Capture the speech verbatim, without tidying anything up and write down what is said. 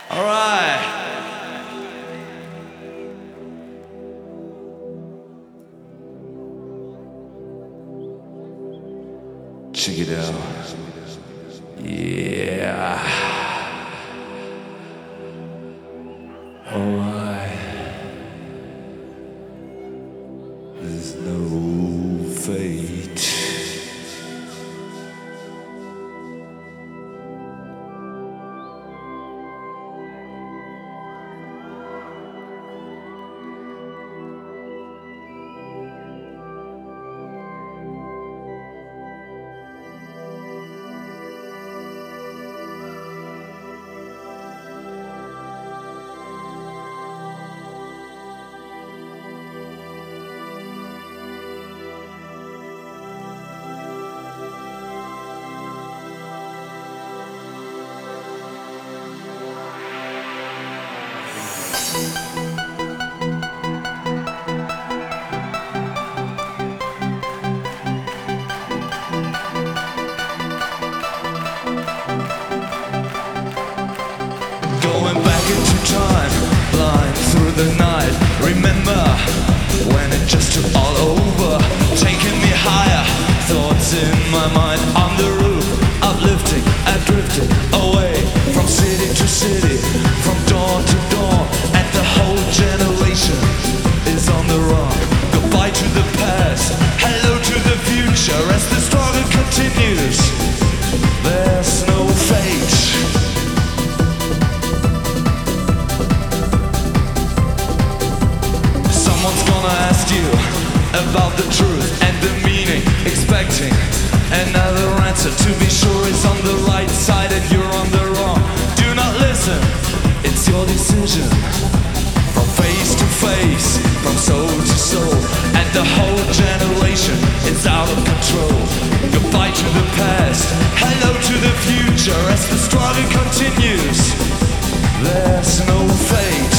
All right. Check it out. Yeah. All right. There's no fate. Going back into time, blind through the night. Remember when it just took all over, taking me higher. Thoughts in my mind on the roof, uplifting, adrifting away from city to city, from dawn to dawn, and the whole generation is on the run. Goodbye to the past, hello to the future. As the struggle continues, there's no fate. Someone's gonna ask you about the truth and the meaning, expecting another answer. To be sure is on the right side and you're on the wrong. Do not listen, it's your decision. From face to face, from soul to soul, and the whole generation is out of control. Goodbye to the past, hello to the future. As the struggle continues, there's no fate.